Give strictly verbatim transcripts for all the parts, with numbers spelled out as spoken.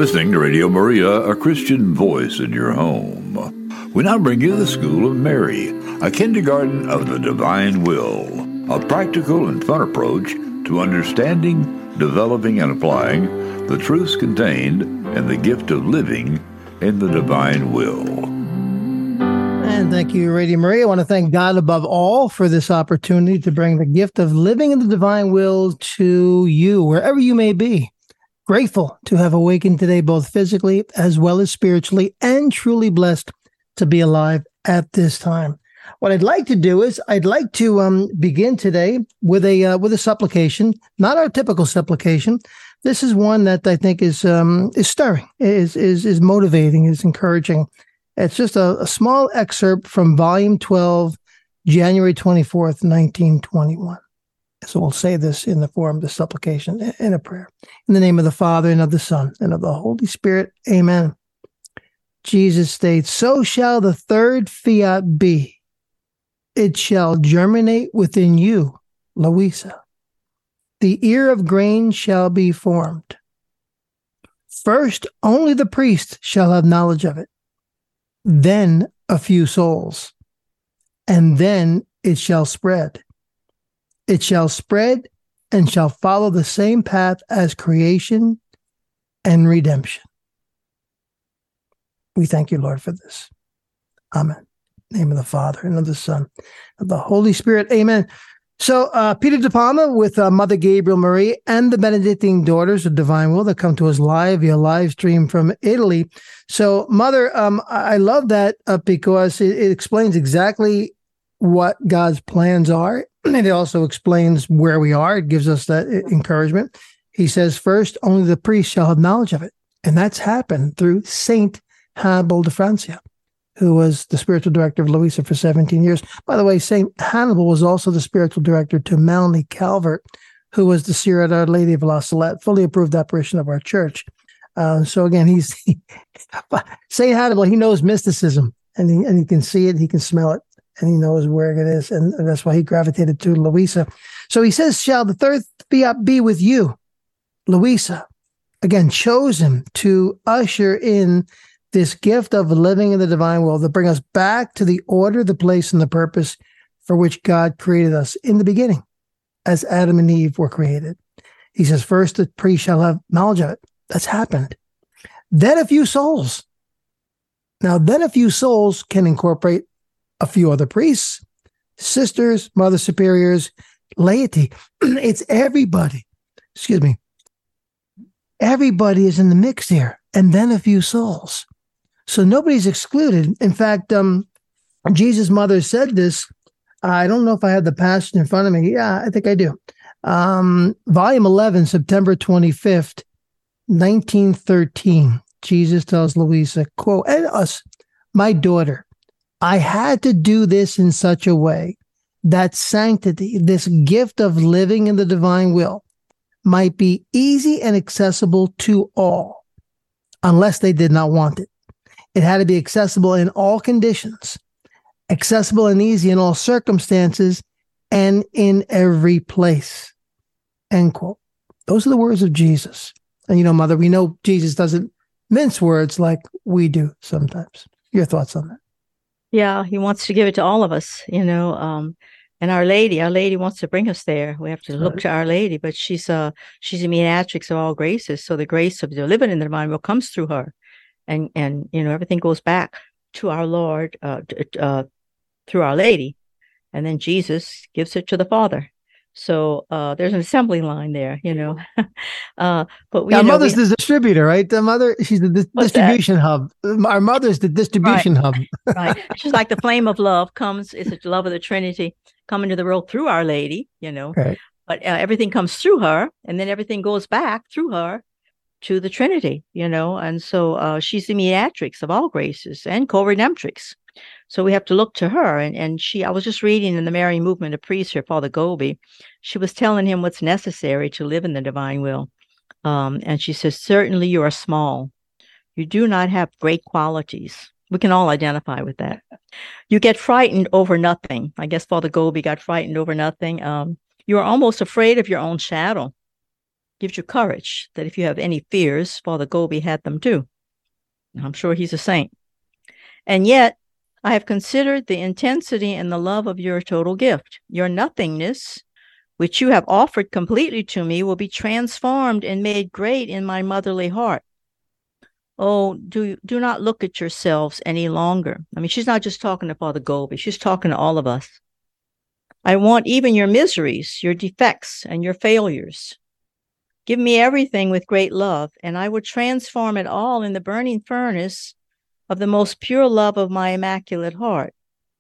listening to Radio Maria, a Christian voice in your home. We now bring you the School of Mary, a kindergarten of the divine will, a practical and fun approach to understanding, developing, and applying the truths contained in the gift of living in the divine will. And thank you, Radio Maria. I want to thank God above all for this opportunity to bring the gift of living in the divine will to you, wherever you may be. Grateful to have awakened today, both physically as well as spiritually, and truly blessed to be alive at this time. What I'd like to do is I'd like to um, begin today with a uh, with a supplication, not our typical supplication. This is one that I think is um, is stirring, is is is motivating, is encouraging. It's just a, a small excerpt from Volume twelve, January twenty-fourth, nineteen twenty-one. So we'll say this in the form of the supplication in a prayer. In the name of the Father, and of the Son, and of the Holy Spirit. Amen. Jesus states, "So shall the third fiat be. It shall germinate within you, Louisa. The ear of grain shall be formed. First, only the priest shall have knowledge of it. Then a few souls, and then it shall spread. It shall spread and shall follow the same path as creation and redemption." We thank you, Lord, for this. Amen. In the name of the Father, and of the Son, and of the Holy Spirit. Amen. So uh, Peter De Palma with uh, Mother Gabriel Marie and the Benedictine Daughters of Divine Will that come to us live via live stream from Italy. So Mother, um, I love that uh, because it, it explains exactly what God's plans are. And it also explains where we are. It gives us that encouragement. He says, first, only the priest shall have knowledge of it. And that's happened through Saint Hannibal de Francia, who was the spiritual director of Louisa for seventeen years. By the way, Saint Hannibal was also the spiritual director to Melanie Calvert, who was the seer at Our Lady of La Salette, fully approved apparition of our church. Uh, so again, he's Saint Hannibal, he knows mysticism, and he, and he can see it, he can smell it, and he knows where it is, and, and that's why he gravitated to Louisa. So he says, shall the third fiat be with you, Louisa? Again, chosen to usher in this gift of living in the divine will, to bring us back to the order, the place, and the purpose for which God created us in the beginning, as Adam and Eve were created. He says, first, the priest shall have knowledge of it. That's happened. Then a few souls. Now, then a few souls can incorporate a few other priests, sisters, mother superiors, laity. It's everybody. Excuse me. Everybody is in the mix here. And then a few souls. So nobody's excluded. In fact, um, Jesus' mother said this. I don't know if I have the passage in front of me. Yeah, I think I do. Um, volume eleven, September twenty-fifth, nineteen thirteen. Jesus tells Louisa, quote, and us, my daughter, I had to do this in such a way that sanctity, this gift of living in the divine will, might be easy and accessible to all, unless they did not want it. It had to be accessible in all conditions, accessible and easy in all circumstances, and in every place. End quote. Those are the words of Jesus. And you know, Mother, we know Jesus doesn't mince words like we do sometimes. Your thoughts on that? Yeah, he wants to give it to all of us, you know, um, and Our Lady, Our Lady wants to bring us there. We have to look to Our Lady, but she's uh, she's a mediatrix of all graces. So the grace of the living in the divine will comes through her. And, and you know, everything goes back to our Lord, uh, uh, through Our Lady. And then Jesus gives it to the Father. So uh, there's an assembly line there, you know. uh, but we, Our you know, mother's we, the distributor, right? The mother, she's the dis- distribution that? hub. Our mother's the distribution right. hub. Right. She's like the flame of love comes, it's the love of the Trinity coming to the world through Our Lady, you know. Right. But uh, everything comes through her, and then everything goes back through her to the Trinity, you know. And so uh, she's the mediatrix of all graces and co-redemptrix. So we have to look to her. And, and she, I was just reading in the Marian Movement, a priest here, Father Gobi, she was telling him what's necessary to live in the divine will. Um, and she says, certainly you are small. You do not have great qualities. We can all identify with that. You get frightened over nothing. I guess Father Gobi got frightened over nothing. Um, you are almost afraid of your own shadow. gives you courage that if you have any fears, Father Gobi had them too. I'm sure he's a saint. And yet, I have considered the intensity and the love of your total gift. Your nothingness, which you have offered completely to me, will be transformed and made great in my motherly heart. Oh, do, do not look at yourselves any longer. I mean, she's not just talking to Father Gobi. She's talking to all of us. I want even your miseries, your defects, and your failures. Give me everything with great love, and I will transform it all in the burning furnace of the most pure love of my immaculate heart.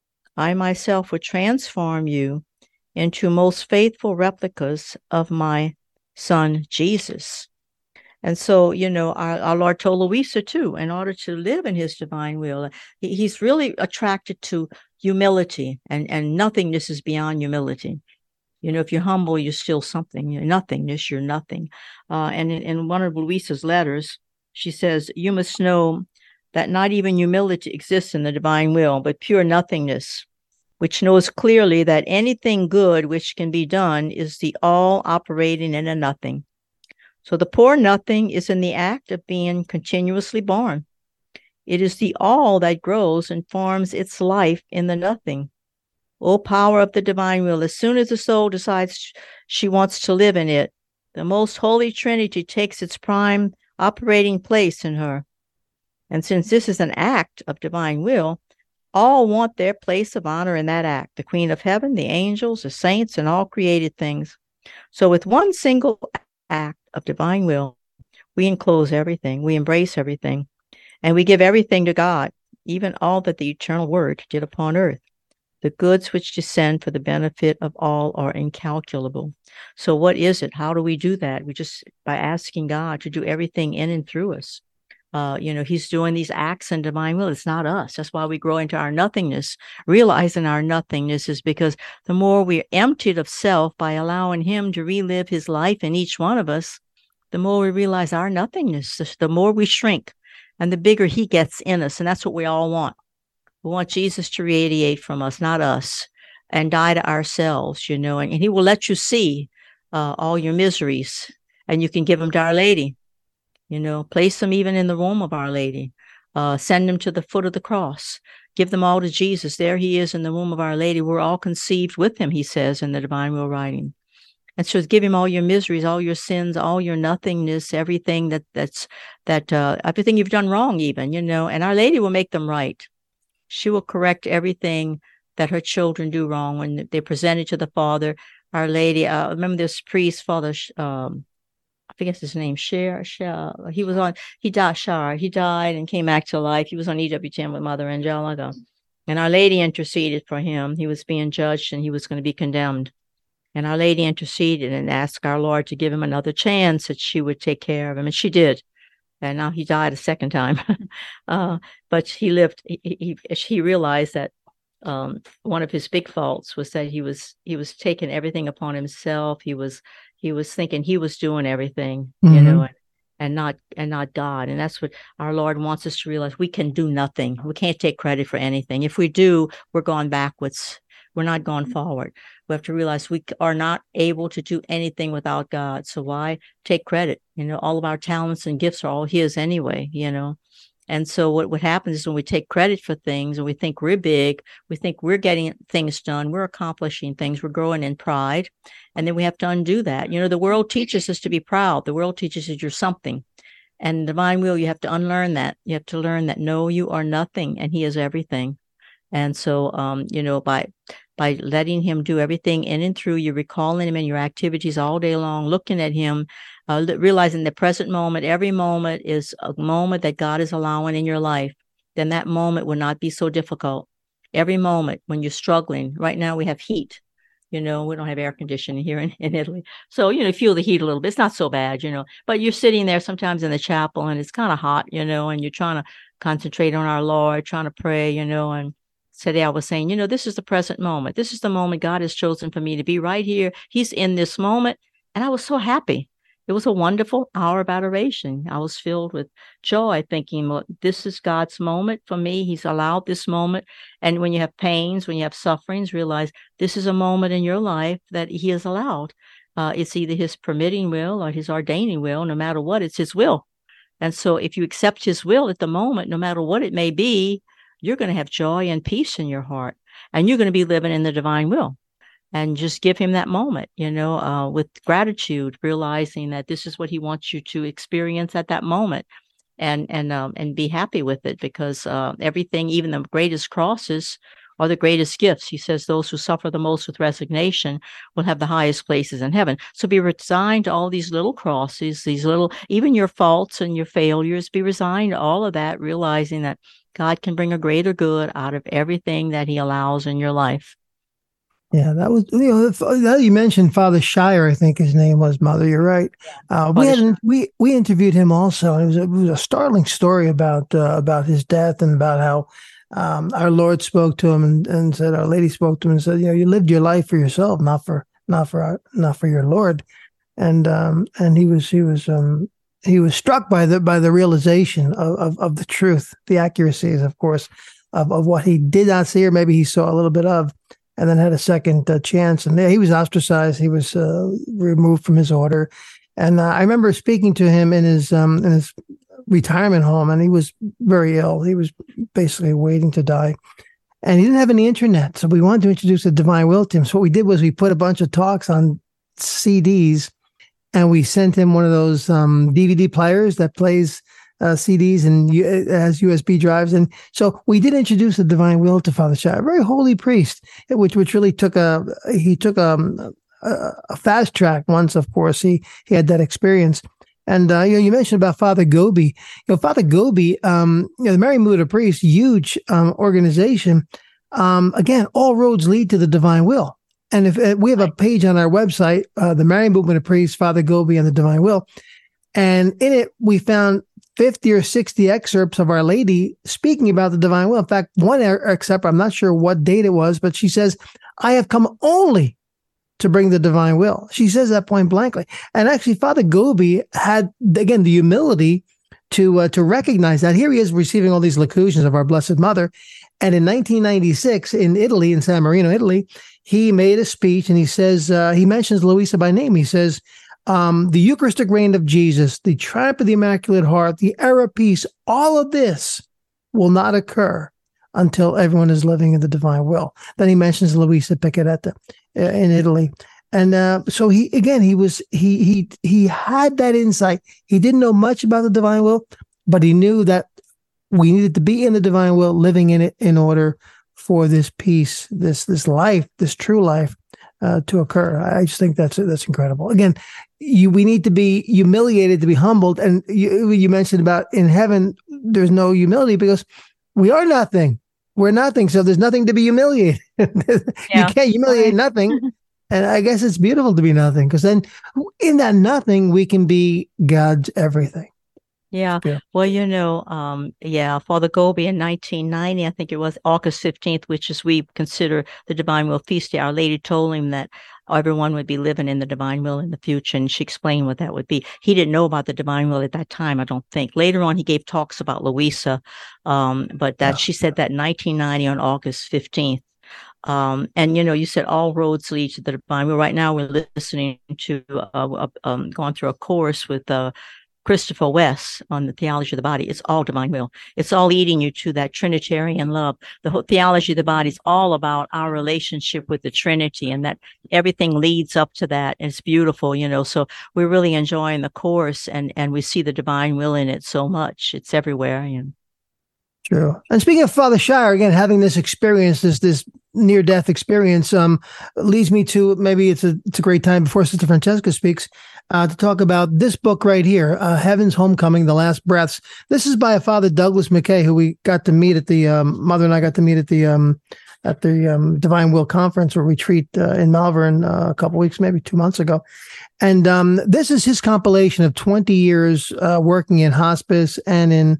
I myself will transform you into most faithful replicas of my son, Jesus. And so, you know, our, our Lord told Louisa, too, in order to live in his divine will, he, he's really attracted to humility, and, and nothingness is beyond humility. You know, if you're humble, you're still something. You're nothingness, you're nothing. Uh, and in, in one of Louisa's letters, she says, you must know that not even humility exists in the divine will, but pure nothingness, which knows clearly that anything good which can be done is the all operating in a nothing. So the poor nothing is in the act of being continuously born. It is the all that grows and forms its life in the nothing. O power of the divine will, as soon as the soul decides she wants to live in it, the most holy Trinity takes its prime operating place in her. And since this is an act of divine will, all want their place of honor in that act, the Queen of Heaven, the angels, the saints, and all created things. So with one single act of divine will, we enclose everything, we embrace everything, and we give everything to God, even all that the eternal Word did upon earth. The goods which descend for the benefit of all are incalculable. So what is it? How do we do that? We just, by asking God to do everything in and through us. Uh, you know, he's doing these acts in divine will. It's not us. That's why we grow into our nothingness. Realizing our nothingness is because the more we're emptied of self by allowing him to relive his life in each one of us, the more we realize our nothingness, the more we shrink and the bigger he gets in us. And that's what we all want. We want Jesus to radiate from us, not us, and die to ourselves, you know, and, and he will let you see uh, all your miseries, and you can give them to Our Lady. You know, place them even in the room of Our Lady. Uh, send them to the foot of the cross. Give them all to Jesus. There he is in the womb of Our Lady. We're all conceived with him, he says in the Divine Will writing. And so give him all your miseries, all your sins, all your nothingness, everything that that's that uh, everything you've done wrong, even, you know, and Our Lady will make them right. She will correct everything that her children do wrong when they present it to the Father. Our Lady, uh, remember this priest, Father, um, I forget his name, Cher, Cher, he was on, he died, Shar, he died and came back to life. He was on E W T N with Mother Angelica. And Our Lady interceded for him. He was being judged and he was going to be condemned. And Our Lady interceded and asked our Lord to give him another chance, that she would take care of him. And she did. And now he died a second time. uh, but he lived, he, he, he realized that um, one of his big faults was that he was, he was taking everything upon himself. He was, he was thinking he was doing everything, mm-hmm. you know, and, and not, and not God. And that's what our Lord wants us to realize. We can do nothing. We can't take credit for anything. If we do, we're going backwards. We're not going forward. We have to realize we are not able to do anything without God. So why take credit? You know, all of our talents and gifts are all his anyway, you know. And so what, what happens is when we take credit for things and we think we're big, we think we're getting things done, we're accomplishing things, we're growing in pride. And then we have to undo that. You know, the world teaches us to be proud. The world teaches us you're something. And divine will, you have to unlearn that. You have to learn that, no, you are nothing and he is everything. And so, um, you know, by by letting him do everything in and through you, recalling him in your activities all day long, looking at him, uh, realizing the present moment, every moment is a moment that God is allowing in your life, then that moment will not be so difficult. Every moment when you're struggling, right now we have heat. You know, we don't have air conditioning here in, in Italy. So, you know, feel the heat a little bit. It's not so bad, you know, but you're sitting there sometimes in the chapel and it's kind of hot, you know, and you're trying to concentrate on our Lord, trying to pray, you know, and today I was saying, you know, this is the present moment. This is the moment God has chosen for me to be right here. He's in this moment. And I was so happy. It was a wonderful hour of adoration. I was filled with joy thinking, well, this is God's moment for me. He's allowed this moment. And when you have pains, when you have sufferings, realize this is a moment in your life that he has allowed. Uh, it's either his permitting will or his ordaining will. No matter what, it's his will. And so if you accept his will at the moment, no matter what it may be, you're going to have joy and peace in your heart, and you're going to be living in the divine will. And just give him that moment, you know, uh, with gratitude, realizing that this is what he wants you to experience at that moment, and and um, and be happy with it, because uh, everything, even the greatest crosses, are the greatest gifts. He says those who suffer the most with resignation will have the highest places in heaven. So be resigned to all these little crosses, these little, even your faults and your failures. Be resigned to all of that, realizing that God can bring a greater good out of everything that he allows in your life. Yeah, that was, you know, you mentioned Father Shire, I think his name was, Mother. You're right. Uh, we had we we interviewed him also, and it was a, it was a startling story about uh, about his death, and about how um, our Lord spoke to him and, and said, Our Lady spoke to him and said, you know, you lived your life for yourself, not for not for our, not for your Lord. And um, and he was he was um, he was struck by the by the realization of, of of the truth, the accuracies, of course, of of what he did not see, or maybe he saw a little bit of. And then had a second uh, chance, and he was ostracized. He was uh, removed from his order, and uh, I remember speaking to him in his um, in his retirement home, and he was very ill. He was basically waiting to die, and he didn't have any internet. So we wanted to introduce the divine will to him. So what we did was we put a bunch of talks on C Ds, and we sent him one of those um, D V D players that plays Uh, C Ds and uh, has U S B drives. And so we did introduce the divine will to Father Shire, a very holy priest, which which really took a, he took a, a, a fast track once, of course. He he had that experience. And, uh, you know, you mentioned about Father Gobi. You know, Father Gobi, um, you know, the Mary Muda Priest, huge um, organization. Um, again, all roads lead to the divine will. And if uh, we have a page on our website, uh, the Mary Muda Priest, Father Gobi, and the Divine Will. And in it, we found fifty or sixty excerpts of Our Lady speaking about the divine will. In fact, one excerpt, I'm not sure what date it was, but she says, I have come only to bring the divine will. She says that point blankly. And actually, Father Gobi had, again, the humility to uh, to recognize that. Here he is receiving all these locutions of our Blessed Mother. And in nineteen ninety-six, in Italy, in San Marino, Italy, he made a speech, and he says, uh, he mentions Luisa by name. He says, Um, the Eucharistic reign of Jesus, the triumph of the Immaculate Heart, the era of peace, all of this will not occur until everyone is living in the divine will. Then he mentions Luisa Piccarreta uh, in Italy. And uh, so he, again, he was, he, he, he had that insight. He didn't know much about the divine will, but he knew that we needed to be in the divine will, living in it, in order for this peace, this, this life, this true life uh, to occur. I just think that's, that's incredible. Again, You, we need to be humiliated, to be humbled. And you, you mentioned about in heaven, there's no humility because we are nothing. We're nothing. So there's nothing to be humiliated. Yeah. You can't humiliate nothing. And I guess it's beautiful to be nothing, because then in that nothing, we can be God's everything. Yeah. yeah. Well, you know, um, yeah, Father Gobi in nineteen ninety, I think it was August fifteenth, which is we consider the Divine Will Feast Day. Our Lady told him that everyone would be living in the divine will in the future, and she explained what that would be. He didn't know about the divine will at that time, I don't think. Later on, he gave talks about Luisa, um, but that yeah. she said that in nineteen ninety on August fifteenth. Um, and, you know, you said all roads lead to the divine will. Right now, we're listening to, uh, um, going through a course with uh, Christopher West on the theology of the body. It's all divine will. It's all leading you to that Trinitarian love. The whole theology of the body is all about our relationship with the Trinity, and that everything leads up to that. And it's beautiful, you know, so we're really enjoying the course, and, and we see the divine will in it so much. It's everywhere. You know. True. And speaking of Father Shire, again, having this experience, this, this near-death experience, um, leads me to, maybe it's a, it's a great time before Sister Francesca speaks, Uh, to talk about this book right here, uh, Heaven's Homecoming, The Last Breaths. This is by a Father Douglas McKay, who we got to meet at the, um, Mother and I got to meet at the um, at the um, Divine Will Conference or retreat uh, in Malvern uh, a couple weeks, maybe two months ago. And um, this is his compilation of twenty years uh, working in hospice and in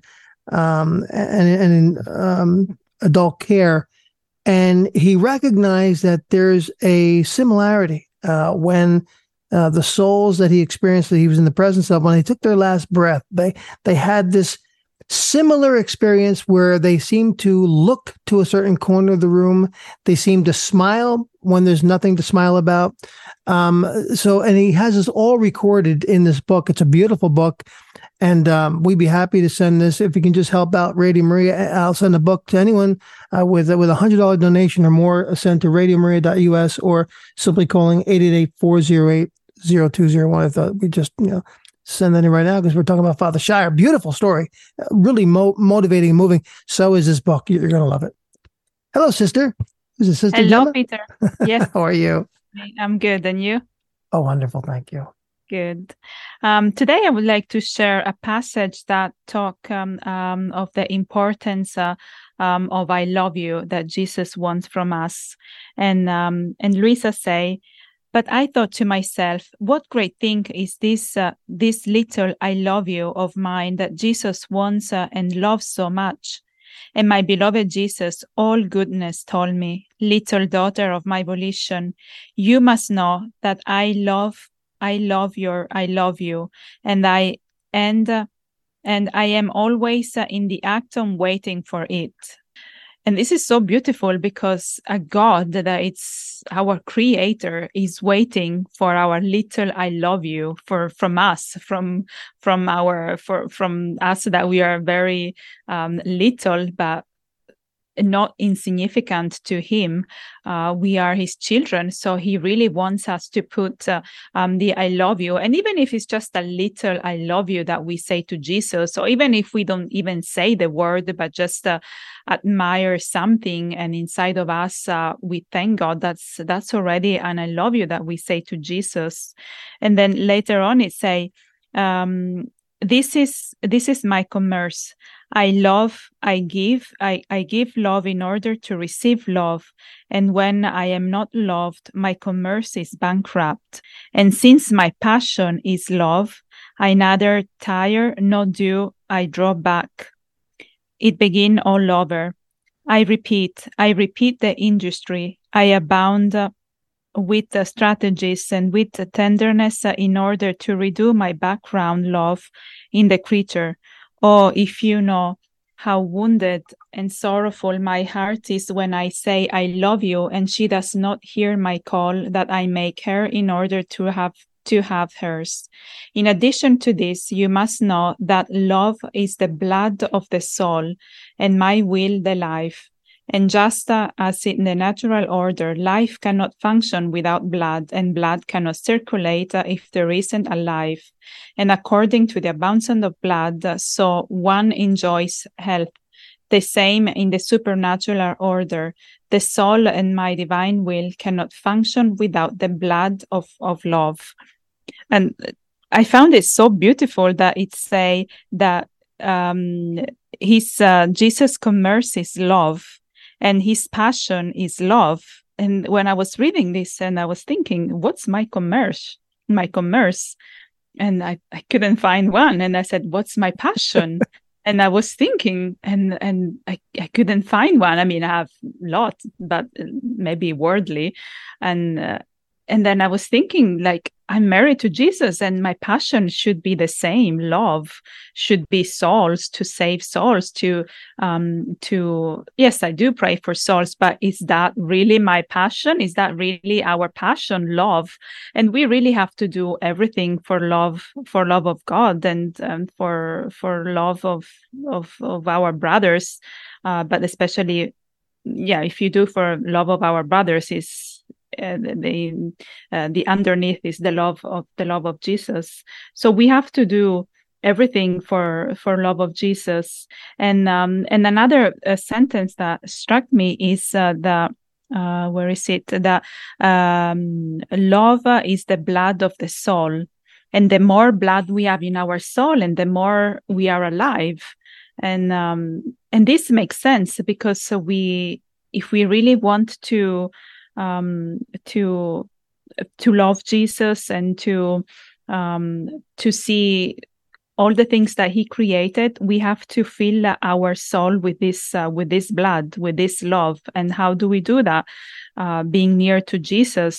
um, and, and in um, adult care. And he recognized that there's a similarity uh, when Uh, the souls that he experienced, that he was in the presence of, when they took their last breath, they they had this similar experience where they seem to look to a certain corner of the room. They seem to smile when there's nothing to smile about. Um, so, and he has this all recorded in this book. It's a beautiful book. And um, we'd be happy to send this. If you can just help out Radio Maria, I'll send a book to anyone uh, with, with a one hundred dollars donation or more sent to radio maria dot u s or simply calling eight eight eight, four oh eight, oh two oh one. I thought we just, you know, send that in right now because we're talking about Father Scheyer. Beautiful story. Uh, really mo- motivating and moving. So is this book. You're going to love it. Hello, sister. Is it Sister Hello, Gemma? Peter. Yes. How are you? I'm good. And you? Oh, wonderful. Thank you. Good. Um, today, I would like to share a passage that talk um, um, of the importance uh, um, of "I love you" that Jesus wants from us. And um, and Luisa say, but I thought to myself, what great thing is this uh, this little "I love you" of mine that Jesus wants uh, and loves so much. And my beloved Jesus, all goodness, told me, little daughter of my volition, you must know that I love. I love your, I love you, and I, and, uh, and I am always uh, in the act of waiting for it. And this is so beautiful because a God that it's our creator is waiting for our little I love you for from us, from from our for from us that we are very um, little, but not insignificant to him. Uh, we are his children, so he really wants us to put uh, um, the I love you. And even if it's just a little I love you that we say to Jesus, or even if we don't even say the word, but just uh, admire something, and inside of us uh, we thank God, that's that's already an I love you that we say to Jesus. And then later on it say, um, this is this is my commerce. I love, I give, I, I give love in order to receive love. And when I am not loved, my commerce is bankrupt. And since my passion is love, I neither tire nor do I draw back. It begin all over. I repeat, I repeat the industry. I abound uh, with the strategies and with the tenderness uh, in order to redo my background love in the creature. Oh, if you know how wounded and sorrowful my heart is when I say I love you, and she does not hear my call that I make her in order to have to have hers. In addition to this, you must know that love is the blood of the soul, and my will the life. And just uh, as in the natural order, life cannot function without blood, and blood cannot circulate uh, if there isn't a life. And according to the abundance of blood, uh, so one enjoys health. The same in the supernatural order. The soul and my divine will cannot function without the blood of, of love. And I found it so beautiful that it say that um, his uh, Jesus' commerce is love. And his passion is love. And when I was reading this and I was thinking, what's my commerce? My commerce. And I, I couldn't find one. And I said, what's my passion? And I was thinking, and and I, I couldn't find one. I mean, I have a lot, but maybe worldly. And uh, and then I was thinking, like, I'm married to Jesus, and my passion should be the same. Love should be souls, to save souls, to um to yes, I do pray for souls, but is that really my passion? Is that really our passion? Love. And we really have to do everything for love, for love of God, and um, for for love of of of our brothers, uh, but especially, yeah, if you do for love of our brothers, is Uh, the uh, the underneath is the love of the love of Jesus. So we have to do everything for for love of Jesus. And um and another uh, sentence that struck me is uh, the uh where is it the um love is the blood of the soul, and the more blood we have in our soul, and the more we are alive. And um and this makes sense, because we if we really want to um to to love Jesus, and to um to see all the things that he created, we have to fill our soul with this uh, with this blood, with this love. And how do we do that? Uh being near to Jesus,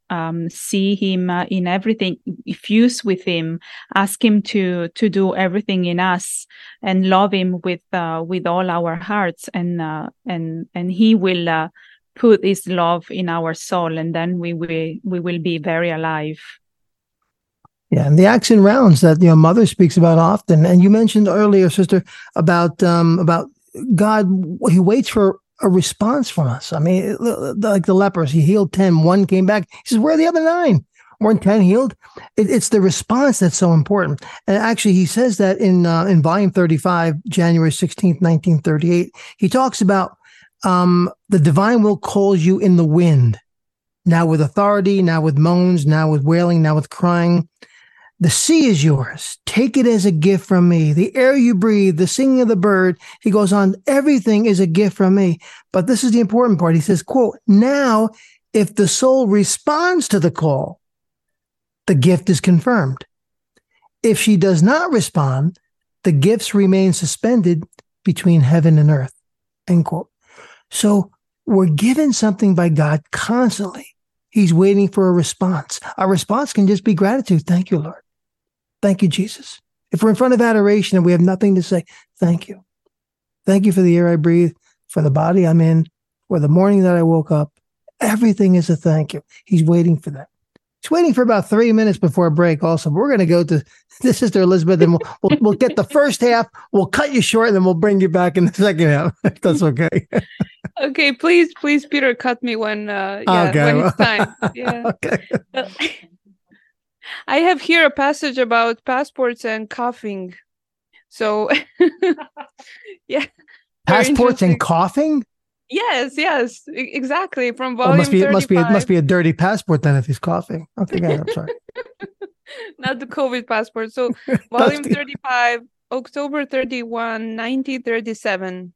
um, see him uh, in everything, fuse with him, ask him to to do everything in us, and love him with uh, with all our hearts, and uh, and and he will uh, put his love in our soul, and then we will we will be very alive. Yeah, and the acts and rounds that, you know, Mother speaks about often, and you mentioned earlier, Sister, about um, about God. He waits for a response from us. I mean, like the lepers, he healed ten, one came back. He says, "Where are the other nine? Weren't ten healed?" It, it's the response that's so important. And actually, he says that in uh, in volume thirty-five, January sixteenth, nineteen thirty-eight. He talks about um, the divine will calls you in the wind, now with authority, now with moans, now with wailing, now with crying. The sea is yours. Take it as a gift from me. The air you breathe, the singing of the bird. He goes on, everything is a gift from me. But this is the important part. He says, quote, now, if the soul responds to the call, the gift is confirmed. If she does not respond, the gifts remain suspended between heaven and earth, end quote. So we're given something by God constantly. He's waiting for a response. Our response can just be gratitude. Thank you, Lord. Thank you, Jesus. If we're in front of adoration and we have nothing to say, thank you. Thank you for the air I breathe, for the body I'm in, for the morning that I woke up. Everything is a thank you. He's waiting for that. He's waiting for about three minutes before a break also. We're going to go to this Sister Elizabeth, and we'll, we'll, we'll get the first half. We'll cut you short, and then we'll bring you back in the second half, if that's okay. Okay, please, please, Peter, cut me when, uh, yeah, Okay. when it's time. Yeah. Okay. I have here a passage about passports and coughing. So, yeah. Passports and coughing? Yes, yes, e- exactly. From Oh, volume must be, it must be, it thirty-five. must be a dirty passport then if he's coughing. Okay, guys, I'm sorry. Not the COVID passport. So, volume thirty-five, October thirty-first, nineteen thirty-seven.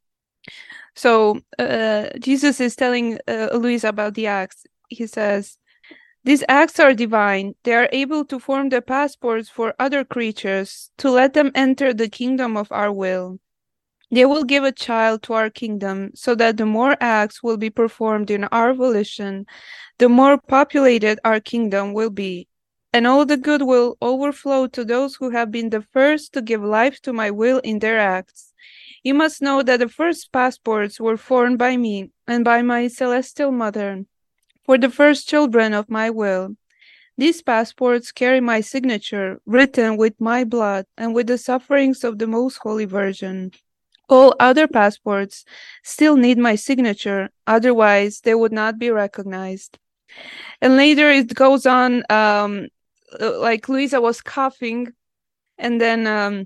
So, uh, Jesus is telling uh, Louisa about the acts. He says, these acts are divine. They are able to form the passports for other creatures, to let them enter the kingdom of our will. They will give a child to our kingdom, so that the more acts will be performed in our volition, the more populated our kingdom will be. And all the good will overflow to those who have been the first to give life to my will in their acts. You must know that the first passports were formed by me and by my celestial mother, for the first children of my will. These passports carry my signature, written with my blood and with the sufferings of the Most Holy Virgin. All other passports still need my signature, otherwise they would not be recognized. And later it goes on, um, like Louisa was coughing, and then um,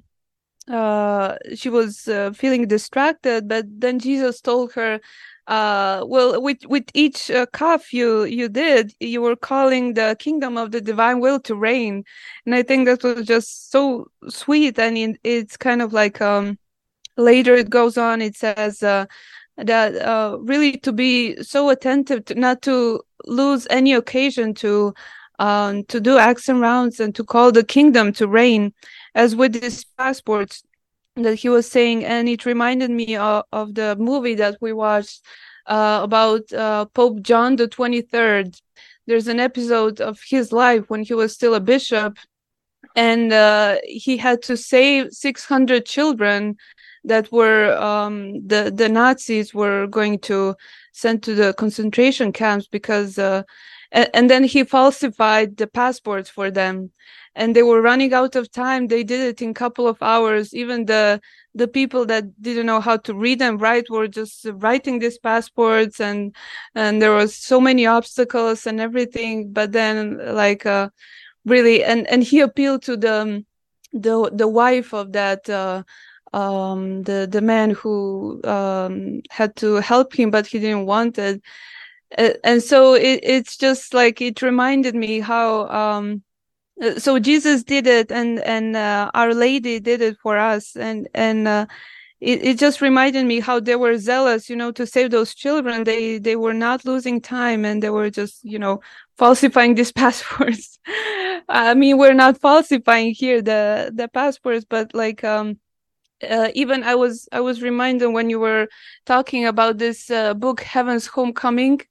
uh, she was uh, feeling distracted, but then Jesus told her, Uh, well, with with each uh, cough you you did, you were calling the kingdom of the divine will to reign, and I think that was just so sweet. And it, it's kind of like um, later it goes on. It says uh, that uh, really to be so attentive, to, not to lose any occasion to um, to do acts and rounds and to call the kingdom to reign, as with these passports that he was saying. And it reminded me of, of the movie that we watched uh, about uh, Pope John the twenty-third. There's an episode of his life when he was still a bishop, and uh, he had to save six hundred children that were um, the, the Nazis were going to send to the concentration camps, because uh, and, and then he falsified the passports for them. And they were running out of time. They did it in a couple of hours. Even the the people that didn't know how to read and write were just writing these passports, and and there was so many obstacles and everything. But then, like, uh, really, and and he appealed to the the the wife of that uh, um, the the man who um, had to help him, but he didn't want it. Uh, and so it, it's just like it reminded me how. Um, So Jesus did it, and and uh, Our Lady did it for us, and and uh, it it just reminded me how they were zealous, you know, to save those children. They they were not losing time, and they were just, you know, falsifying these passports. I mean, we're not falsifying here the the passports, but like um, uh, even I was I was reminded when you were talking about this uh, book, Heaven's Homecoming.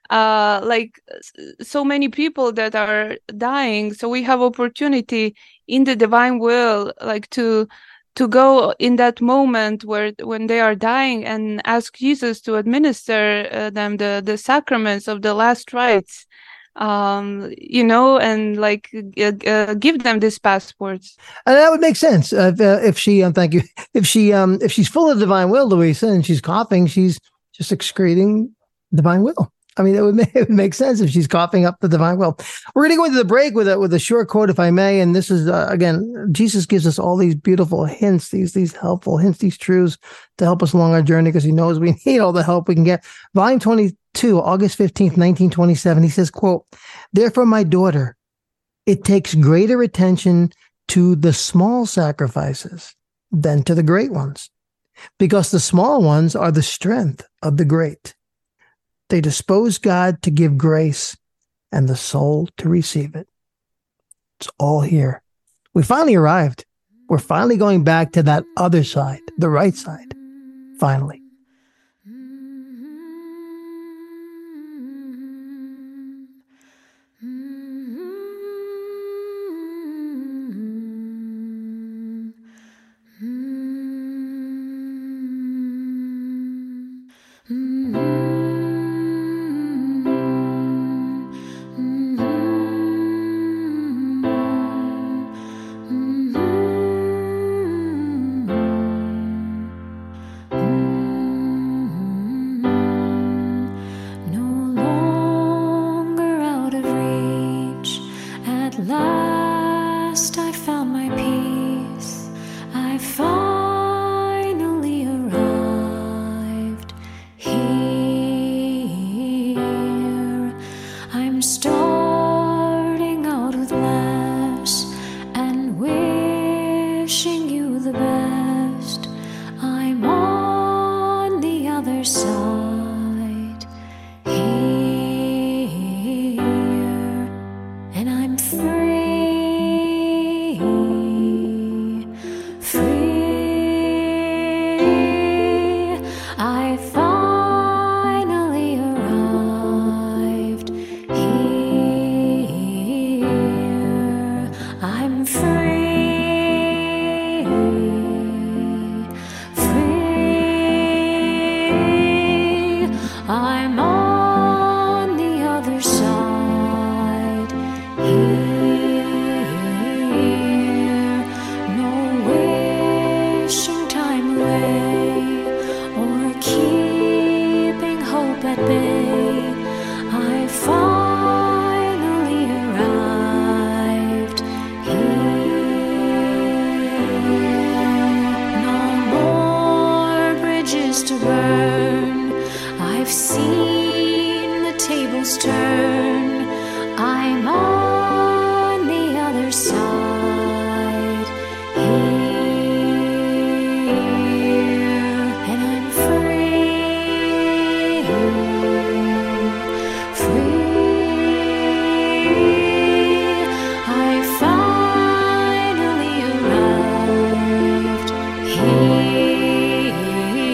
uh, like so many people that are dying. So we have opportunity in the divine will, like to to go in that moment where when they are dying and ask Jesus to administer uh, them the the sacraments of the last rites, um, you know, and like uh, uh, give them these passports. And that would make sense uh, if, uh, if she, um, thank you, if she, um, if she's full of divine will, Louisa, and she's coughing, she's just excreting divine will. I mean, it would, make, it would make sense if she's coughing up the divine will. We're going to go into the break with a, with a short quote, if I may. And this is, uh, again, Jesus gives us all these beautiful hints, these, these helpful hints, these truths to help us along our journey because he knows we need all the help we can get. Volume twenty-two, August fifteenth, nineteen twenty-seven. He says, quote, "Therefore, my daughter, it takes greater attention to the small sacrifices than to the great ones, because the small ones are the strength of the great. They dispose God to give grace and the soul to receive it." It's all here. We finally arrived. We're finally going back to that other side, the right side. Finally.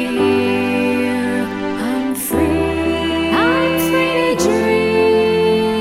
I'm free to dream.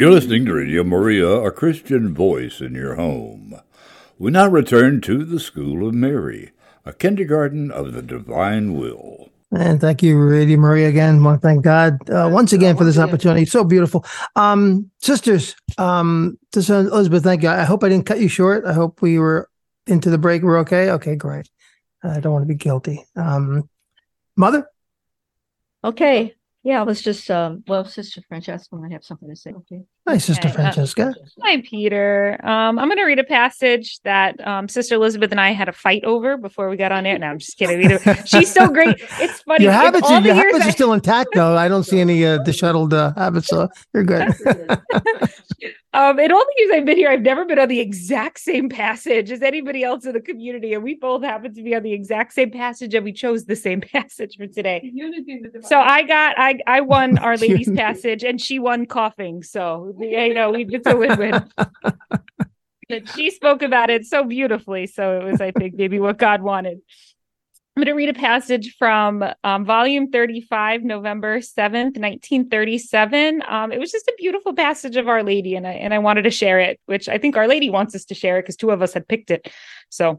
You're listening to Radio Maria, a Christian voice in your home. We now return to the School of Mary, a kindergarten of the divine will. And thank you, Radio Maria, again. I want to thank God uh, once again for this opportunity. So beautiful. Um, sisters, um, Sister Elizabeth, thank you. I hope I didn't cut you short. I hope we were into the break. We're okay? Okay, great. I don't want to be guilty. Um, Mother? Okay. Yeah, I was just, um, well, Sister Francesca might have something to say. Okay. Hi, Sister Okay, uh, Francesca. Hi, Peter. Um, I'm going to read a passage that um, Sister Elizabeth and I had a fight over before we got on air. No, I'm just kidding. We do- She's so great. It's funny. Your In habits, all are, the your years habits I- are still intact, though. I don't see any uh, disheveled uh, habits, so you're good. Um, in all the years I've been here, I've never been on the exact same passage as anybody else in the community, and we both happen to be on the exact same passage, and we chose the same passage for today. So I got, I, I won Our Lady's passage, and she won coughing. So you know, we it's a win-win. But she spoke about it so beautifully, so it was, I think, maybe what God wanted. I'm going to read a passage from um, volume thirty-five, November seventh, nineteen thirty-seven. Um, it was just a beautiful passage of Our Lady, and I, and I wanted to share it, which I think Our Lady wants us to share it because two of us had picked it. So,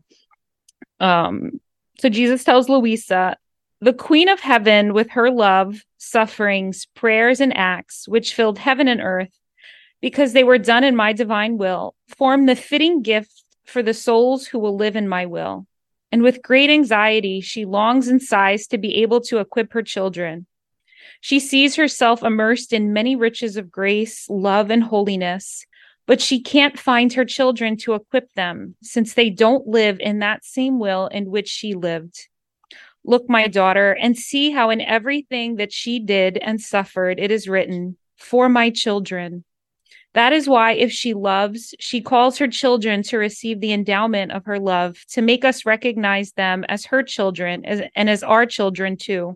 um, so Jesus tells Louisa, the Queen of Heaven, with her love, sufferings, prayers, and acts, which filled heaven and earth, because they were done in my divine will, form the fitting gift for the souls who will live in my will. And with great anxiety, she longs and sighs to be able to equip her children. She sees herself immersed in many riches of grace, love, and holiness, but she can't find her children to equip them, since they don't live in that same will in which she lived. Look, my daughter, and see how in everything that she did and suffered, it is written, for my children. That is why, if she loves, she calls her children to receive the endowment of her love, to make us recognize them as her children as, and as our children too,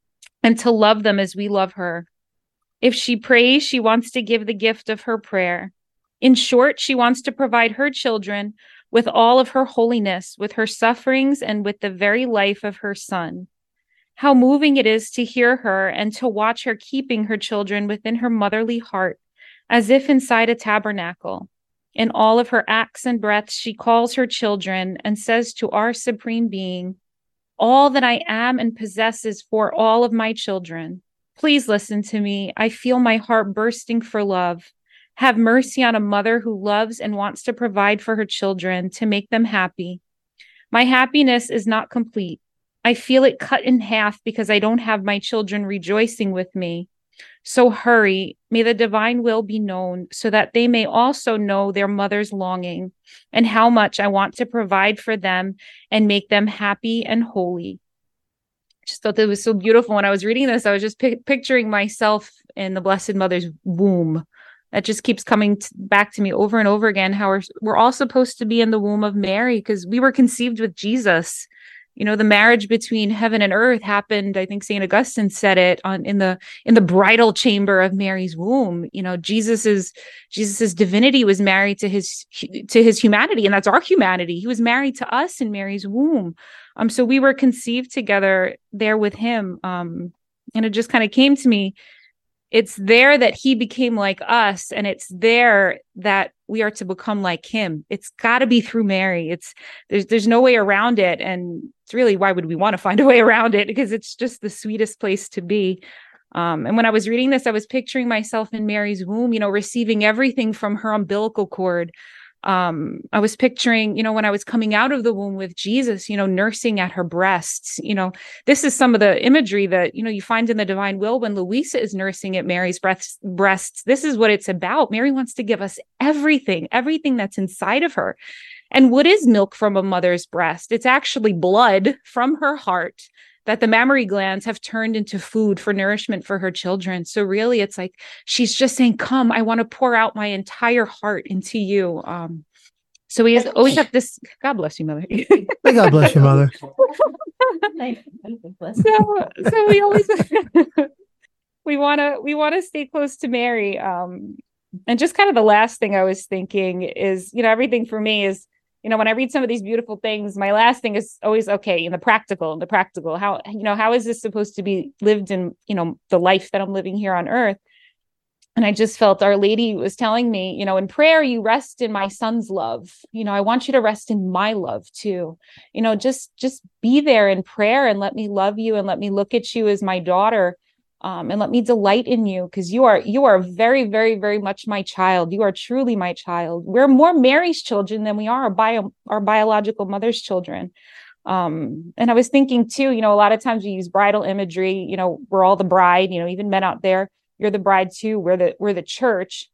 and to love them as we love her. If she prays, she wants to give the gift of her prayer. In short, she wants to provide her children with all of her holiness, with her sufferings, and with the very life of her Son. How moving it is to hear her and to watch her keeping her children within her motherly heart, as if inside a tabernacle. In all of her acts and breaths, she calls her children and says to our Supreme Being, all that I am and possess is for all of my children. Please listen to me. I feel my heart bursting for love. Have mercy on a mother who loves and wants to provide for her children to make them happy. My happiness is not complete. I feel it cut in half because I don't have my children rejoicing with me. So hurry, may the divine will be known, so that they may also know their mother's longing and how much I want to provide for them and make them happy and holy. I just thought that was so beautiful. When I was reading this, I was just pic- picturing myself in the Blessed Mother's womb. That just keeps coming t- back to me over and over again, how we're, we're all supposed to be in the womb of Mary, because we were conceived with Jesus. You know, the marriage between heaven and earth happened, I think Saint Augustine said it, on in the in the bridal chamber of Mary's womb. You know, Jesus's Jesus's divinity was married to his to his humanity, and that's our humanity. He was married to us in Mary's womb. Um, so we were conceived together there with him. Um, and it just kind of came to me. It's there that he became like us, and it's there that we are to become like him. It's got to be through Mary. It's there's there's no way around it, and it's really, why would we want to find a way around it? Because it's just the sweetest place to be. Um, and when I was reading this, I was picturing myself in Mary's womb, you know, receiving everything from her umbilical cord. Um, I was picturing, you know, when I was coming out of the womb with Jesus, you know, nursing at her breasts. You know, this is some of the imagery that, you know, you find in the divine will when Louisa is nursing at Mary's breasts, breasts. This is what it's about. Mary wants to give us everything, everything that's inside of her. And what is milk from a mother's breast? It's actually blood from her heart that the mammary glands have turned into food for nourishment for her children. So really, it's like she's just saying, come, I want to pour out my entire heart into you. Um, so we always have this, God bless you, Mother. God bless you, Mother. so, so we always, we want to, we want to stay close to Mary. Um, and just kind of the last thing I was thinking is, you know, everything for me is, you know, when I read some of these beautiful things, my last thing is always, okay, in the practical, in the practical, how, you know, how is this supposed to be lived in, you know, the life that I'm living here on earth? And I just felt Our Lady was telling me, you know, in prayer, you rest in my son's love. You know, I want you to rest in my love too. You know, just, just be there in prayer and let me love you and let me look at you as my daughter. Um, and let me delight in you, because you are, you are very, very, very much my child. You are truly my child. We're more Mary's children than we are our bio, our biological mother's children. Um, and I was thinking too, you know, a lot of times we use bridal imagery, you know, we're all the bride, you know, even men out there, you're the bride too. We're the, we're the church.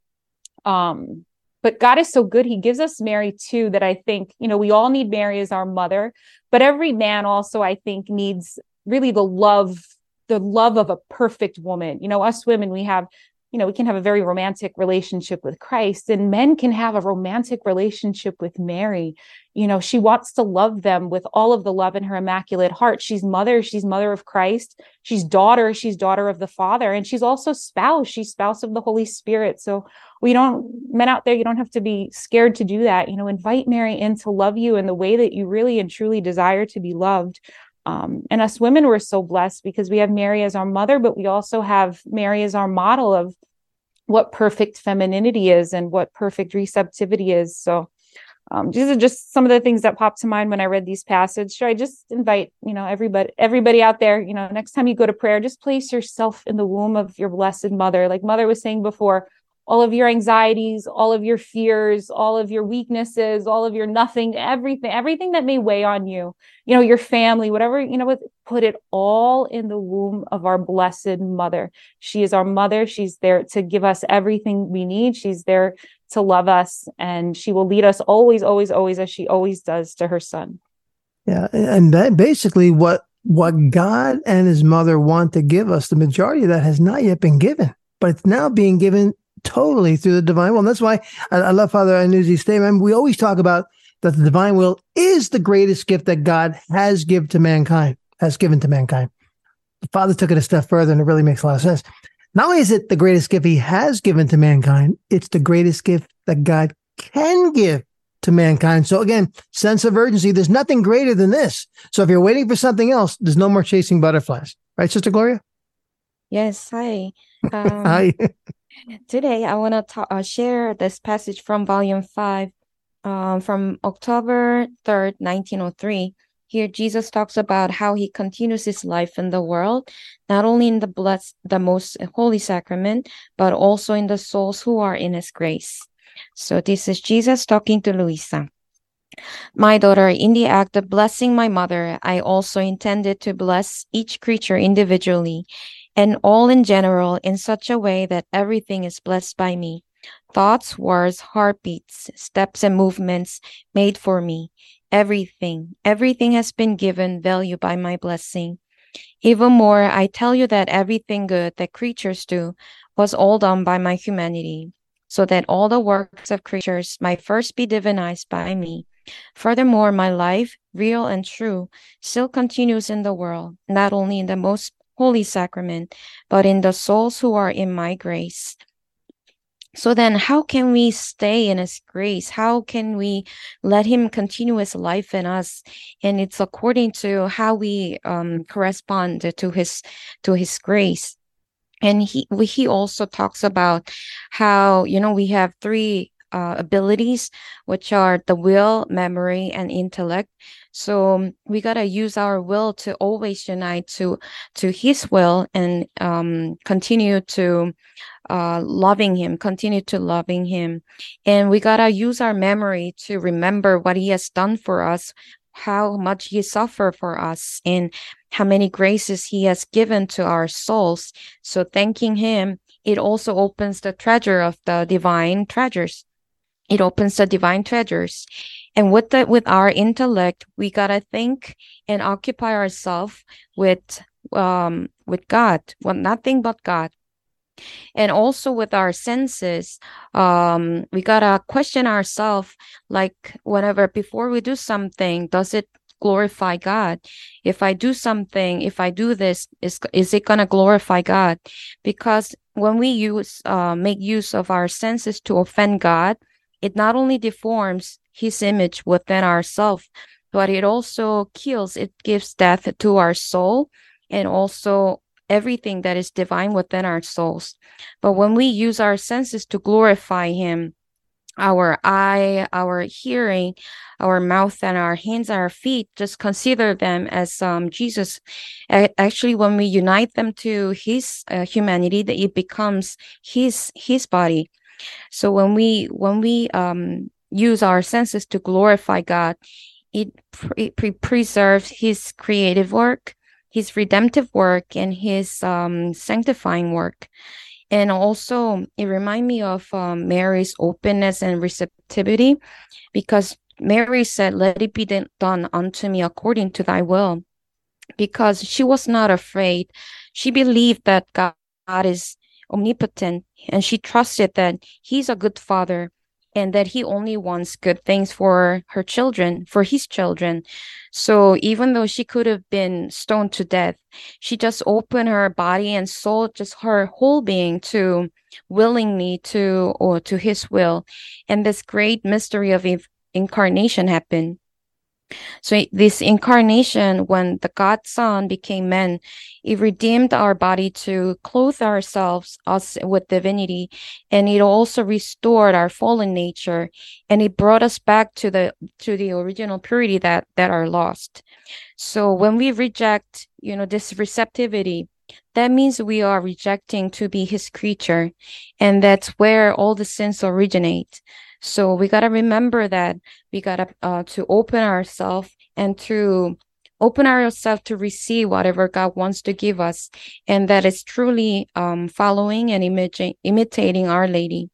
Um, but God is so good. He gives us Mary too, that I think, you know, we all need Mary as our mother, but every man also, I think, needs really the love, the love of a perfect woman. You know, us women, we have, you know, we can have a very romantic relationship with Christ, and men can have a romantic relationship with Mary. You know, she wants to love them with all of the love in her immaculate heart. She's mother, she's mother of Christ. She's daughter, she's daughter of the Father. And she's also spouse, she's spouse of the Holy Spirit. So we don't, men out there, you don't have to be scared to do that. You know, invite Mary in to love you in the way that you really and truly desire to be loved. Um, and us women, we're so blessed because we have Mary as our mother, but we also have Mary as our model of what perfect femininity is and what perfect receptivity is. So um, these are just some of the things that popped to mind when I read these passages. So I just invite, you know, everybody, everybody out there, you know, next time you go to prayer, just place yourself in the womb of your blessed mother. Like Mother was saying before, all of your anxieties, all of your fears, all of your weaknesses, all of your nothing, everything, everything that may weigh on you, you know, your family, whatever, you know, put it all in the womb of our blessed mother. She is our mother. She's there to give us everything we need. She's there to love us, and she will lead us always, always, always, as she always does to her son. Yeah. And that basically what, what God and his mother want to give us, the majority of that has not yet been given, but it's now being given totally through the divine will. And that's why I, I love Father Iannuzzi's statement. We always talk about that the divine will is the greatest gift that God has given to mankind, has given to mankind. The Father took it a step further, and it really makes a lot of sense. Not only is it the greatest gift he has given to mankind, it's the greatest gift that God can give to mankind. So again, sense of urgency. There's nothing greater than this. So if you're waiting for something else, there's no more chasing butterflies. Right, Sister Gloria? Yes, hi. Um, Hi. Today, I want to uh, share this passage from Volume five, um, from October third, nineteen oh three. Here, Jesus talks about how he continues his life in the world, not only in the blessed, the most holy sacrament, but also in the souls who are in his grace. So this is Jesus talking to Luisa. My daughter, in the act of blessing my mother, I also intended to bless each creature individually, and all in general, in such a way that everything is blessed by me. Thoughts, words, heartbeats, steps, and movements made for me. Everything, everything has been given value by my blessing. Even more, I tell you that everything good that creatures do was all done by my humanity, so that all the works of creatures might first be divinized by me. Furthermore, my life, real and true, still continues in the world, not only in the most holy sacrament, but in the souls who are in my grace. So then, how can we stay in his grace? How can we let him continue his life in us? And it's according to how we um, correspond to his to his grace. And he he also talks about how, you know, we have three uh, abilities, which are the will, memory, and intellect. So we gotta use our will to always unite to to his will and um, continue to uh, loving him, continue to loving him. And we gotta use our memory to remember what he has done for us, how much he suffered for us, and how many graces he has given to our souls. So thanking him, it also opens the treasure of the divine treasures. It opens the divine treasures. And with the, with our intellect, we gotta think and occupy ourselves with um with God, well, nothing but God. And also with our senses, um, we gotta question ourselves, like whenever before we do something, does it glorify God? If I do something, if I do this, is is it gonna glorify God? Because when we use uh, make use of our senses to offend God, it not only deforms his image within ourselves, but it also kills, it gives death to our soul, and also everything that is divine within our souls. But when we use our senses to glorify him, our eye, our hearing, our mouth, and our hands, and our feet, just consider them as um, Jesus. Actually, when we unite them to his uh, humanity, that it becomes his his body. So when we when we um, use our senses to glorify God, it, pre- it preserves his creative work, his redemptive work, and his um, sanctifying work. And also, it reminds me of um, Mary's openness and receptivity, because Mary said, "Let it be done unto me according to thy will," because she was not afraid. She believed that God is omnipotent, and she trusted that he's a good father and that he only wants good things for her children, for his children. So even though she could have been stoned to death, she just opened her body and soul, just her whole being, to willingly to or to his will. And this great mystery of incarnation happened. So this incarnation, when the God Son became man, it redeemed our body to clothe ourselves us with divinity, and it also restored our fallen nature, and it brought us back to the to the original purity that that are lost. So when we reject, you know, this receptivity, that means we are rejecting to be his creature, and that's where all the sins originate. So we got to remember that we got to uh, to open ourselves and to open ourselves to receive whatever God wants to give us. And that is truly um, following and imaging, imitating Our Lady.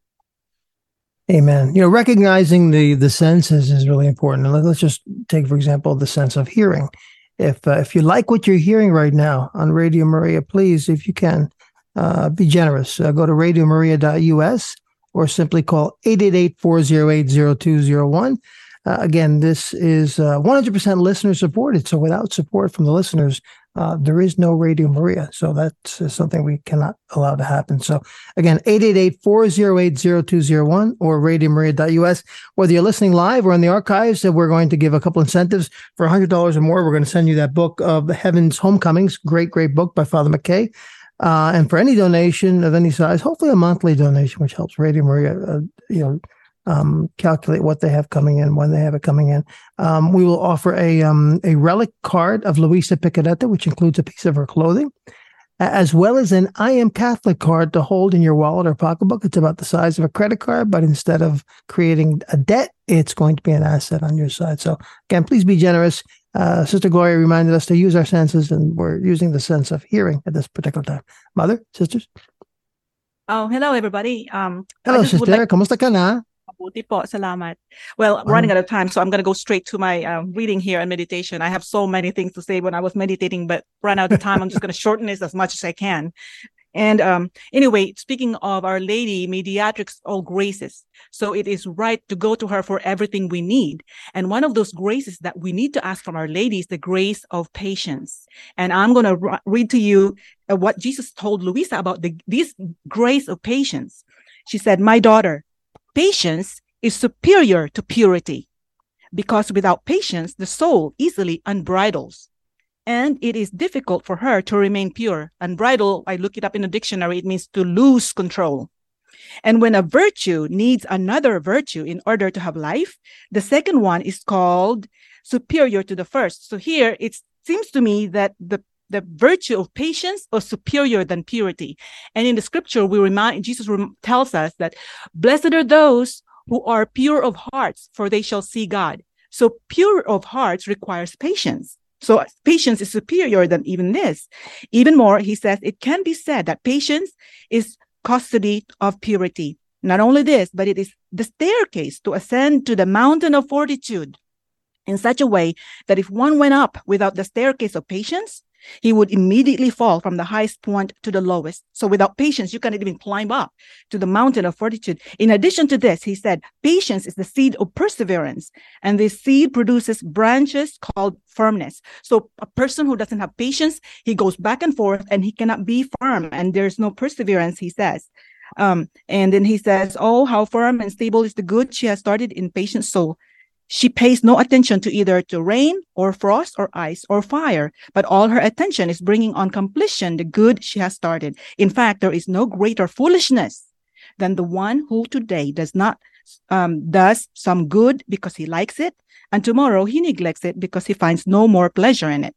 Amen. You know, recognizing the the senses is really important. And let's just take, for example, the sense of hearing. If uh, if you like what you're hearing right now on Radio Maria, please, if you can, uh, be generous. Uh, go to radio maria dot u s or simply call eight eight eight, four oh eight, oh two oh one. Uh, again, this is uh, one hundred percent listener supported. So without support from the listeners, uh, there is no Radio Maria. So that's uh, something we cannot allow to happen. So again, eight eight eight, four oh eight, oh two oh one or radio maria dot u s. Whether you're listening live or in the archives, uh, we're going to give a couple incentives. For one hundred dollars or more, we're going to send you that book of Heaven's Homecomings. Great, great book by Father McKay. Uh, and for any donation of any size, hopefully a monthly donation, which helps Radio Maria, uh, you know, um, calculate what they have coming in, when they have it coming in. Um, we will offer a um, a relic card of Luisa Piccarreta, which includes a piece of her clothing, as well as an I Am Catholic card to hold in your wallet or pocketbook. It's about the size of a credit card, but instead of creating a debt, it's going to be an asset on your side. So again, please be generous. Uh, Sister Gloria reminded us to use our senses, and we're using the sense of hearing at this particular time. Mother, sisters? Oh, hello, everybody. Um, hello, sister. Like... Kamusta ka na? Mabuti po, salamat. Well, I'm running out of time, so I'm going to go straight to my um, reading here and meditation. I have so many things to say when I was meditating, but run out of time. I'm just going to shorten this as much as I can. And um, anyway, speaking of Our Lady, mediatrix all graces. So it is right to go to her for everything we need. And one of those graces that we need to ask from Our Lady is the grace of patience. And I'm going to r- read to you uh, what Jesus told Luisa about the this grace of patience. She said, "My daughter, patience is superior to purity, because without patience, the soul easily unbridles. And it is difficult for her to remain pure." Unbridled, I look it up in the dictionary, it means to lose control. And when a virtue needs another virtue in order to have life, the second one is called superior to the first. So here, it seems to me that the the virtue of patience was superior than purity. And in the scripture, we remind Jesus rem- tells us that blessed are those who are pure of hearts, for they shall see God. So pure of hearts requires patience. So patience is superior than even this. Even more, he says, it can be said that patience is custody of purity. Not only this, but it is the staircase to ascend to the mountain of fortitude in such a way that if one went up without the staircase of patience, he would immediately fall from the highest point to the lowest. So without patience, you cannot even climb up to the mountain of fortitude. In addition to this, he said, patience is the seed of perseverance. And this seed produces branches called firmness. So a person who doesn't have patience, he goes back and forth and he cannot be firm. And there's no perseverance, he says. Um, and then he says, oh, how firm and stable is the good she has started in patience. So She pays no attention to either to rain or frost or ice or fire, but all her attention is bringing on completion the good she has started. In fact, there is no greater foolishness than the one who today does not um, does some good because he likes it, and tomorrow he neglects it because he finds no more pleasure in it.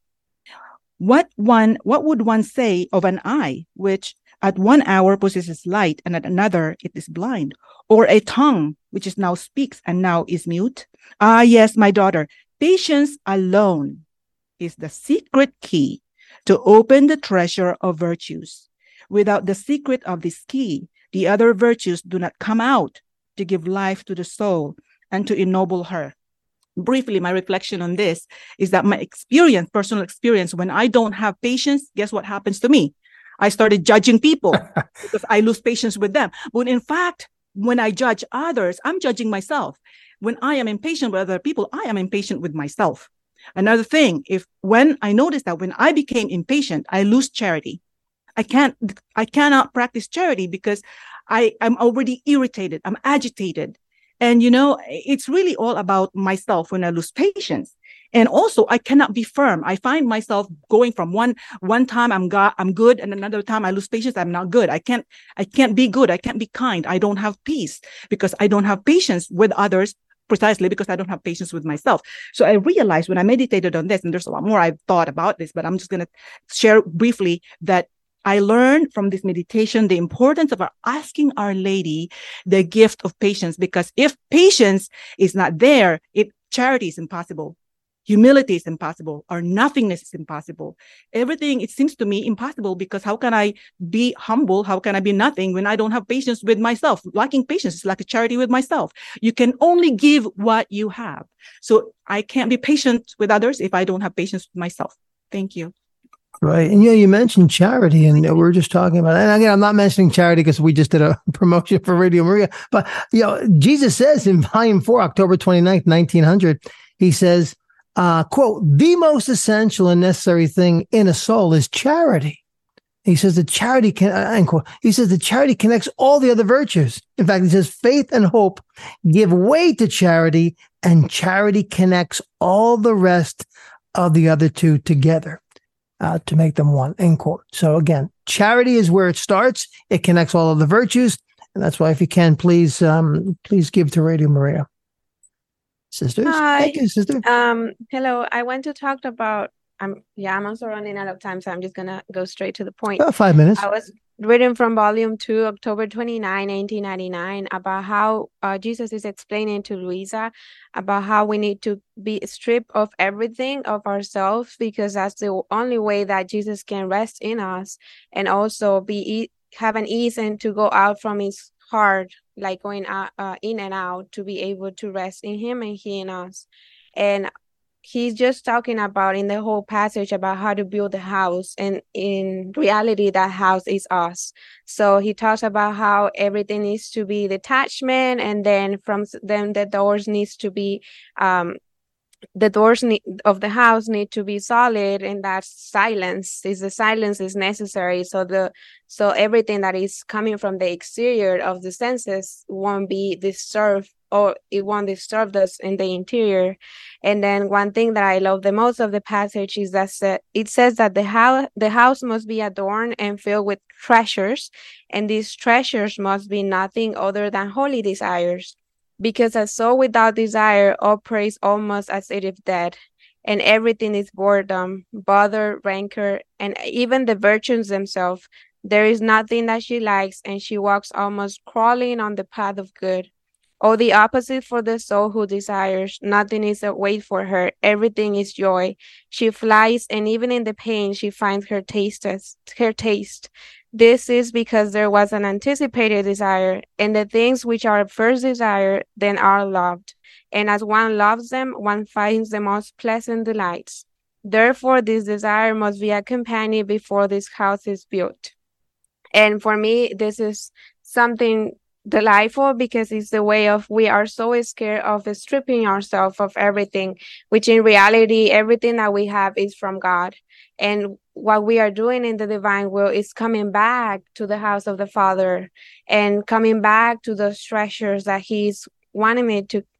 What one, what would one say of an eye which at one hour possesses light and at another it is blind? Or a tongue which is now speaks and now is mute? Ah, yes, my daughter, patience alone is the secret key to open the treasure of virtues. Without the secret of this key, the other virtues do not come out to give life to the soul and to ennoble her. Briefly, my reflection on this is that my experience, personal experience, when I don't have patience, guess what happens to me? I started judging people because I lose patience with them. But in fact, when I judge others, I'm judging myself. When I am impatient with other people, I am impatient with myself. Another thing, if when I noticed that when I became impatient, I lose charity. I can't, I cannot practice charity because I am already irritated. I'm agitated. And, you know, it's really all about myself when I lose patience. And also, I cannot be firm. I find myself going from one one time I'm got I'm good, and another time I lose patience. I'm not good. I can't I can't be good. I can't be kind. I don't have peace because I don't have patience with others, precisely because I don't have patience with myself. So I realized when I meditated on this, and there's a lot more I've thought about this, but I'm just going to share briefly that I learned from this meditation the importance of our asking Our Lady the gift of patience, because if patience is not there, it charity is impossible. Humility is impossible, or nothingness is impossible. Everything, it seems to me, impossible, because how can I be humble? How can I be nothing when I don't have patience with myself? Lacking patience is like a charity with myself. You can only give what you have. So I can't be patient with others if I don't have patience with myself. Thank you. Right. And, you know, you mentioned charity, and we we're just talking about, and again, I'm not mentioning charity because we just did a promotion for Radio Maria, but, you know, Jesus says in volume four, October twenty-ninth, nineteen hundred, he says, uh, quote, the most essential and necessary thing in a soul is charity. He says that charity can, uh, end quote, he says that charity connects all the other virtues. In fact, he says faith and hope give way to charity, and charity connects all the rest of the other two together. Uh, to make them one, end quote. So again, charity is where it starts. It connects all of the virtues. And that's why, if you can, please, um, please give to Radio Maria. Sisters. Hi. Thank you, sister. Um, hello. I want to talk about, um, yeah, I'm also running out of time, so I'm just going to go straight to the point. Oh, five minutes. I was reading from volume two, October twenty-ninth, nineteen ninety-nine, about how uh, Jesus is explaining to Luisa about how we need to be stripped of everything of ourselves, because that's the only way that Jesus can rest in us, and also be have an ease and to go out from his heart, like going out, uh, in and out, to be able to rest in him and he in us. And he's just talking about in the whole passage about how to build the house, and in reality that house is us. So he talks about how everything needs to be detachment, and then from then the doors needs to be um the doors need, of the house need to be solid, and that silence is the silence is necessary, so the so everything that is coming from the exterior of the senses won't be disturbed, or it won't disturb us in the interior. And then one thing that I love the most of the passage is that it says that the house the house must be adorned and filled with treasures, and these treasures must be nothing other than holy desires. Because a soul without desire operates almost as if it is dead, and everything is boredom, bother, rancor, and even the virtues themselves. There is nothing that she likes, and she walks almost crawling on the path of good. Or the opposite for the soul who desires. Nothing is a weight for her. Everything is joy. She flies, and even in the pain, she finds her taste. Her taste. This is because there was an anticipated desire, and the things which are first desired then are loved. And as one loves them, one finds the most pleasant delights. Therefore, this desire must be accompanied before this house is built. And for me, this is something delightful, because it's the way of we are so scared of stripping ourselves of everything, which in reality, everything that we have is from God. And what we are doing in the divine will is coming back to the house of the Father, and coming back to those treasures that he's wanting me to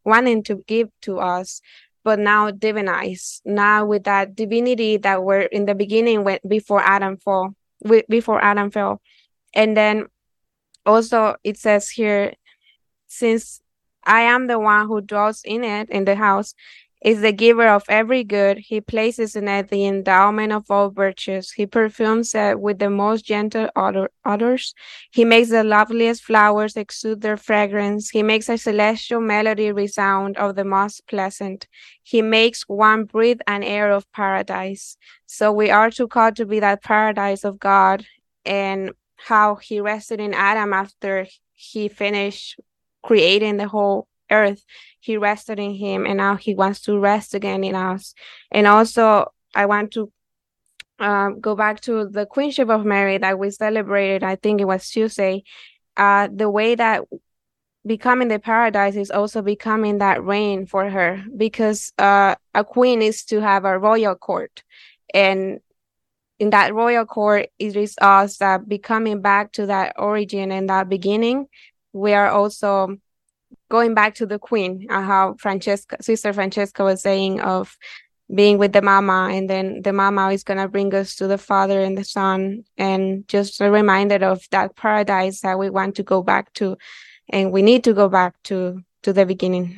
wanting to give to us, but now divinized, now with that divinity that were in the beginning when before Adam fall, before Adam fell. And then also it says here, since I am the one who dwells in it, in the house, is the giver of every good. He places in it the endowment of all virtues. He perfumes it with the most gentle odor, odors. He makes the loveliest flowers exude their fragrance. He makes a celestial melody resound of the most pleasant. He makes one breathe an air of paradise. So we are to call to be that paradise of God, and how he rested in Adam after he finished creating the whole earth. He rested in him, and now he wants to rest again in us. And also I want to um, go back to the Queenship of Mary that we celebrated, I think it was Tuesday. Uh, the way that becoming the paradise is also becoming that reign for her, because uh, a queen is to have a royal court, and in that royal court it is us that becoming back to that origin and that beginning. We are also going back to the queen, uh, how Francesca, Sister Francesca was saying, of being with the mama, and then the mama is going to bring us to the Father and the Son, and just a reminder of that paradise that we want to go back to, and we need to go back to to the beginning.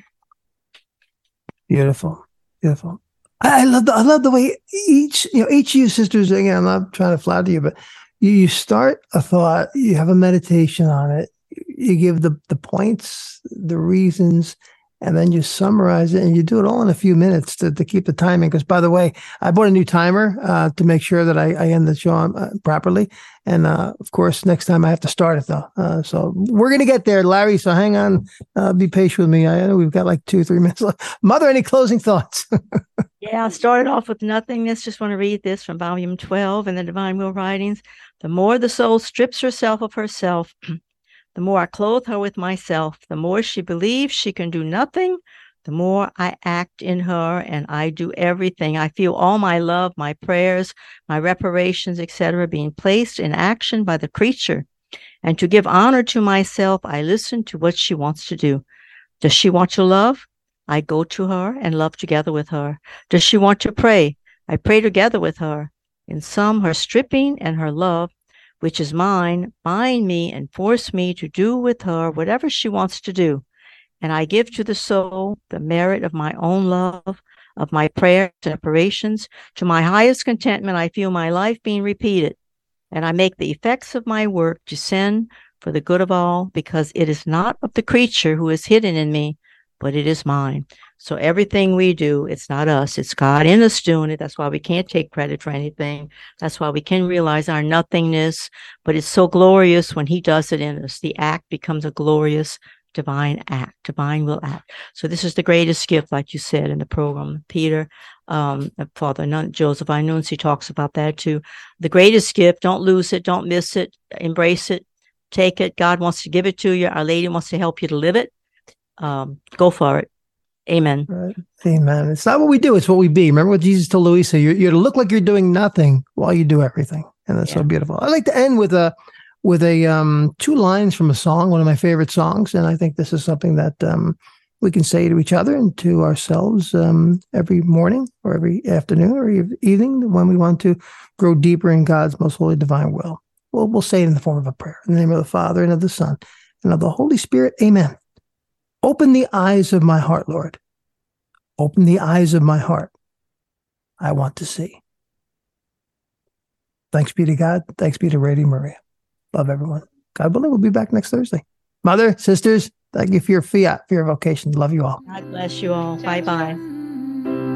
Beautiful, beautiful. I, I love the I love the way each you know each of you sisters. Again, I'm not trying to flatter you, but you, you start a thought, you have a meditation on it, you give the the points, the reasons, and then you summarize it, and you do it all in a few minutes to, to keep the timing. Because, by the way, I bought a new timer uh, to make sure that I, I end the show uh, properly. And, uh, of course, next time I have to start it, though. Uh, so we're going to get there, Larry. So hang on. Uh, be patient with me. I know we've got like two, three minutes left. Mother, any closing thoughts? Yeah, I started off with nothingness. Just want to read this from volume twelve in the Divine Will Writings. The more the soul strips herself of herself, the more I clothe her with myself. The more she believes she can do nothing, the more I act in her, and I do everything. I feel all my love, my prayers, my reparations, et cetera, being placed in action by the creature. And to give honor to myself, I listen to what she wants to do. Does she want to love? I go to her and love together with her. Does she want to pray? I pray together with her. In sum, her stripping and her love, which is mine, bind me and force me to do with her whatever she wants to do. And I give to the soul the merit of my own love, of my prayers and reparations. To my highest contentment, I feel my life being repeated. And I make the effects of my work descend for the good of all, because it is not of the creature who is hidden in me, but it is mine. So everything we do, it's not us, it's God in us doing it. That's why we can't take credit for anything. That's why we can realize our nothingness, but it's so glorious when he does it in us. The act becomes a glorious divine act, divine will act. So this is the greatest gift, like you said in the program, Peter. Um, Father Nun- Joseph Inunzi talks about that too. The greatest gift, don't lose it, don't miss it, embrace it, take it. God wants to give it to you. Our Lady wants to help you to live it. Um, go for it. Amen. Right. Amen. It's not what we do, it's what we be. Remember what Jesus told Louisa? You're, you're to look like you're doing nothing while you do everything. And that's yeah. so beautiful. I'd like to end with a with a um, two lines from a song, one of my favorite songs. And I think this is something that um, we can say to each other and to ourselves um, every morning or every afternoon or evening when we want to grow deeper in God's most holy divine will. Well, we'll say it in the form of a prayer. In the name of the Father, and of the Son, and of the Holy Spirit. Amen. Open the eyes of my heart, Lord. Open the eyes of my heart. I want to see. Thanks be to God. Thanks be to Radio Maria. Love everyone. God willing, we'll be back next Thursday. Mother, sisters, thank you for your fiat, for your vocation. Love you all. God bless you all. Bye-bye.